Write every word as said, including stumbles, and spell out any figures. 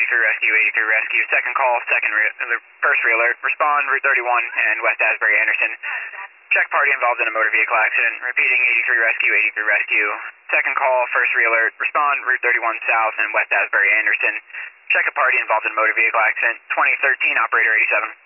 eighty-three Rescue, eighty-three Rescue. Second call, second re the first re-alert. Respond, Route thirty-one and West Asbury Anderson. Check party involved in a motor vehicle accident. Repeating, eighty-three Rescue, eighty-three Rescue. Second call, first re-alert. Respond, Route thirty-one South and West Asbury Anderson. Check a party involved in a motor vehicle accident. twenty thirteen, operator eighty-seven.